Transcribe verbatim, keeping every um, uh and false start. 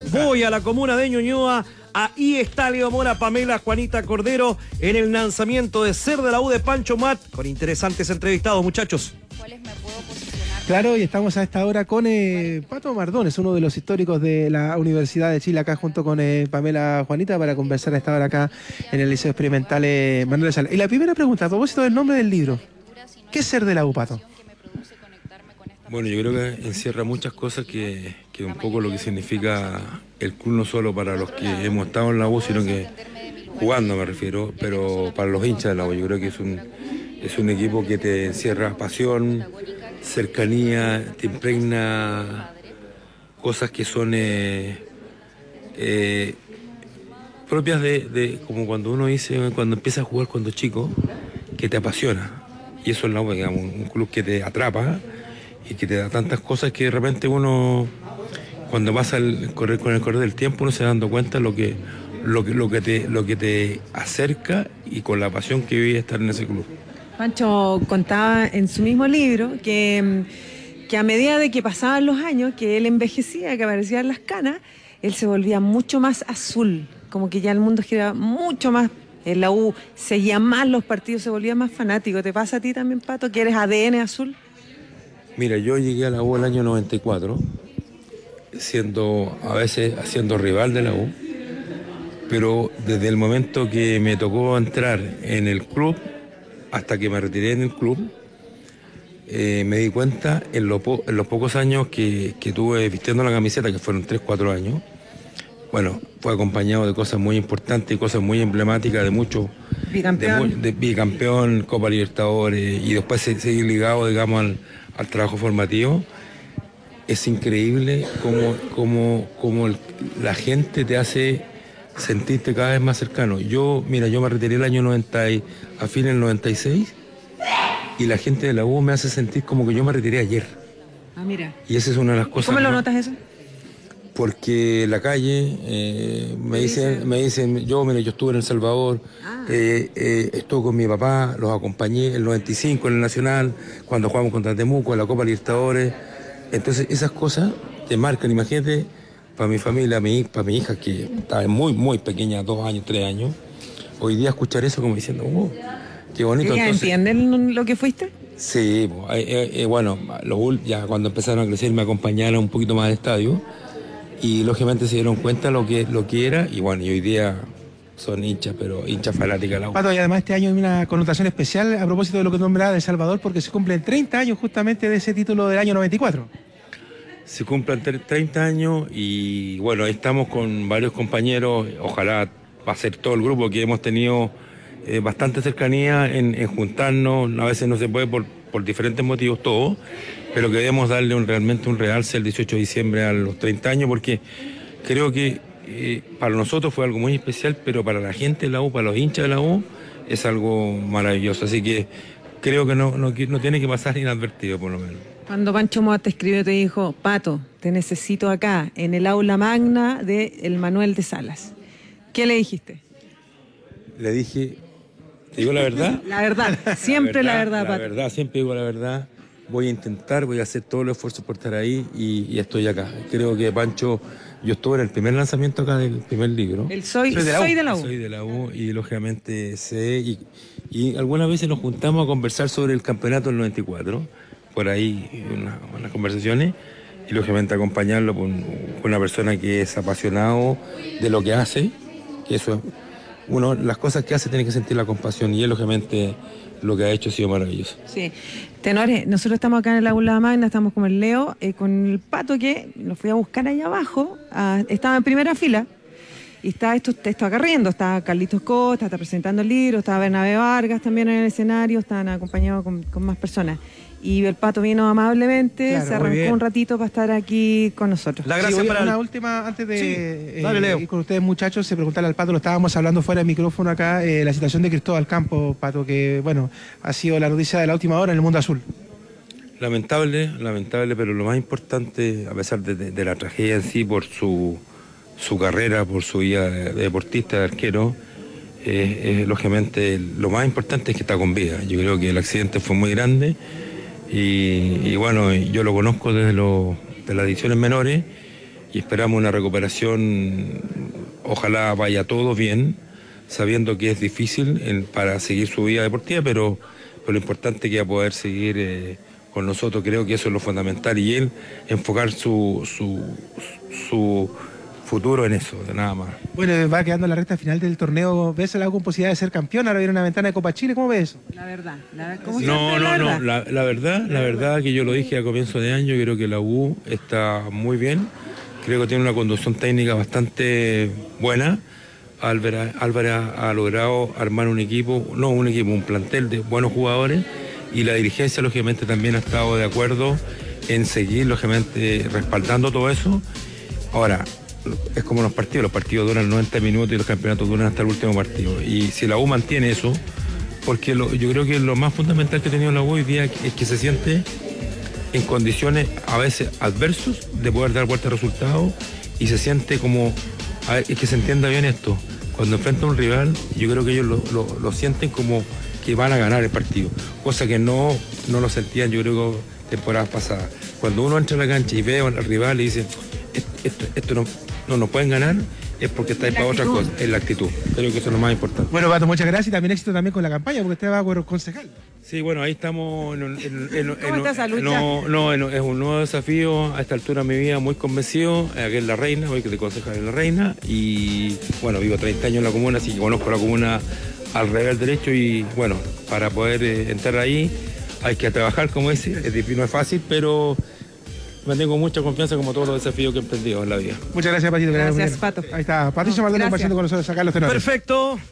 Voy a la comuna de Ñuñoa. Ahí está Leo Mora, Pamela, Juanita Cordero en el lanzamiento de Ser de la U de Pancho Mat, con interesantes entrevistados, muchachos. ¿Cuáles me puedo posicionar? Claro, y estamos a esta hora con eh, Pato Mardones, uno de los históricos de la Universidad de Chile, acá junto con eh, Pamela Juanita, para conversar a esta hora acá en el Liceo Experimental eh, Manuel de Salas. Y la primera pregunta, a propósito del nombre del libro, ¿qué es Ser de la U, Pato? Bueno, yo creo que encierra muchas cosas que, que un poco lo que significa el club, no solo para los que hemos estado en la U, sino que jugando me refiero, pero para los hinchas de la U. Yo creo que es un, es un equipo que te encierra pasión, cercanía, te impregna cosas que son eh, eh, propias de, de, como cuando uno dice, cuando empieza a jugar cuando chico, que te apasiona. Y eso es la U, digamos, un club que te atrapa y que te da tantas cosas que de repente uno, cuando pasa el correr con el correr del tiempo, uno se va dando cuenta lo que, lo que, lo que te, lo que te acerca y con la pasión que vive estar en ese club. Pancho contaba en su mismo libro que, que a medida de que pasaban los años, que él envejecía, que aparecían las canas, él se volvía mucho más azul, como que ya el mundo giraba mucho más. En la U seguía más los partidos, se volvía más fanático. ¿Te pasa a ti también, Pato, que eres A D N azul? Mira, yo llegué a la U el año noventa y cuatro, siendo a veces siendo rival de la U, pero desde el momento que me tocó entrar en el club hasta que me retiré en el club, eh, me di cuenta en, lo po en los pocos años que, que tuve vistiendo la camiseta, que fueron tres, cuatro años, bueno, fue acompañado de cosas muy importantes y cosas muy emblemáticas de muchos. Bicampeón. De, de bicampeón, Copa Libertadores, y después seguir ligado, digamos, al, al trabajo formativo. Es increíble cómo, cómo, cómo el, la gente te hace sentirte cada vez más cercano. Yo, mira, yo me retiré el año noventa y, a fines del noventa y seis, y la gente de la U me hace sentir como que yo me retiré ayer. Ah, mira. Y esa es una de las cosas. ¿Cómo lo más, notas eso? Porque en la calle eh, me dicen, me dicen, yo, mira, yo estuve en El Salvador, ah. eh, eh, estuve con mi papá, los acompañé en el noventa y cinco en el Nacional, cuando jugamos contra Temuco, en la Copa Libertadores. Entonces esas cosas te marcan. Imagínate, para mi familia, mi, para mi hija, que estaba muy, muy pequeña, dos años, tres años, hoy día escuchar eso como diciendo, oh, qué bonito. ¿Ya entonces, entienden lo que fuiste? Sí, eh, eh, bueno, los, ya cuando empezaron a crecer me acompañaron un poquito más al estadio. Y lógicamente se dieron cuenta lo que, lo que era, y bueno, y hoy día son hinchas, pero hinchas fanáticas de la U. Pato, y además este año hay una connotación especial a propósito de lo que nombraba de El Salvador, porque se cumplen treinta años justamente de ese título del año noventa y cuatro. Se cumplen treinta años y bueno, ahí estamos con varios compañeros, ojalá va a ser todo el grupo, que hemos tenido eh, bastante cercanía en, en juntarnos, a veces no se puede por, por diferentes motivos todo, pero queremos darle un, realmente un realce el dieciocho de diciembre a los treinta años, porque creo que eh, para nosotros fue algo muy especial, pero para la gente de la U, para los hinchas de la U, es algo maravilloso. Así que creo que no, no, no tiene que pasar inadvertido, por lo menos. Cuando Pancho Moa te escribió, te dijo, Pato, te necesito acá, en el aula magna de el Manuel de Salas. ¿Qué le dijiste? Le dije, ¿te digo la verdad? La verdad, siempre la verdad, la verdad, Pato. La verdad, siempre digo la verdad. Voy a intentar, voy a hacer todo el esfuerzo por estar ahí y, y estoy acá. Creo que Pancho, yo estuve en el primer lanzamiento acá del primer libro. El Soy, soy, de, la soy de la U. Soy de la U y lógicamente sé, y, y algunas veces nos juntamos a conversar sobre el campeonato del noventa y cuatro, por ahí unas una conversaciones, y lógicamente acompañarlo con, con una persona que es apasionado de lo que hace, que eso es, uno, las cosas que hace tiene que sentir la compasión, y él lógicamente lo que ha hecho ha sido maravilloso. Sí. Tenores, nosotros estamos acá en el aula magna, estamos con el Leo, eh, con el Pato, que lo fui a buscar allá abajo, a, estaba en primera fila, y está esto, esto acá riendo, está Carlitos Costa, está presentando el libro, está Bernabé Vargas también en el escenario, están acompañados con, con más personas. Y el Pato vino amablemente, claro, se arrancó un ratito para estar aquí con nosotros. La gracia sí, para una el... última, antes de sí, dale, Leo. Eh, ir con ustedes, muchachos, se preguntarle al Pato, lo estábamos hablando fuera del micrófono acá, eh, la situación de Cristóbal Campos, Pato, que bueno, ha sido la noticia de la última hora en el mundo azul. Lamentable, lamentable, pero lo más importante, a pesar de, de, de la tragedia en sí, por su, su carrera, por su vida de, de deportista, de arquero, eh, eh, lógicamente lo más importante es que está con vida. Yo creo que el accidente fue muy grande. Y, y bueno, yo lo conozco desde lo, de las ediciones menores y esperamos una recuperación, ojalá vaya todo bien, sabiendo que es difícil en, para seguir su vida deportiva, pero, pero lo importante es que va a poder seguir eh, con nosotros, creo que eso es lo fundamental, y él enfocar su, su, su futuro en eso, de nada más. Bueno, va quedando la recta final del torneo. ¿Ves a la U con posibilidad de ser campeón? Ahora viene una ventana de Copa Chile. ¿Cómo ves eso? La verdad. La, ¿cómo No, siempre, no, la no. verdad? La, la verdad, la verdad que yo lo dije a comienzo de año, creo que la U está muy bien. Creo que tiene una conducción técnica bastante buena. Álvarez, Álvarez ha logrado armar un equipo, no un equipo, un plantel de buenos jugadores, y la dirigencia lógicamente también ha estado de acuerdo en seguir lógicamente respaldando todo eso. Ahora, es como los partidos, los partidos duran noventa minutos y los campeonatos duran hasta el último partido, y si la U mantiene eso, porque lo, yo creo que lo más fundamental que ha tenido la U hoy día es que se siente en condiciones a veces adversos de poder dar vuelta al resultado, y se siente como, a ver, es que se entienda bien esto, cuando enfrenta a un rival, yo creo que ellos lo, lo, lo sienten como que van a ganar el partido, cosa que no, no lo sentían, yo creo que temporadas pasadas. Cuando uno entra a la cancha y ve al rival y dice, esto, esto no, no nos pueden ganar, es porque está ahí para otra cosa, es la actitud. Creo que eso es lo más importante. Bueno, Pato, muchas gracias, y también éxito también con la campaña, porque usted va por concejal. Sí, bueno, ahí estamos en, en, en, en, ¿Cómo está esa lucha? No, no, en- es un nuevo desafío a esta altura de mi vida, muy convencido, aquí en La Reina, hoy que de concejal en La Reina, y bueno, vivo treinta años en la comuna, así que conozco la comuna al revés derecho, y bueno, para poder eh, entrar ahí hay que trabajar, como dice, es difícil, no es fácil, pero mantengo mucha confianza como todos los desafíos que he emprendido en la vida. Muchas gracias, Patito. que le vaya muy Gracias, bien. Pato. Ahí está, Patricio Maldonado Gracias. compartiendo con nosotros acá en los tenores. Perfecto.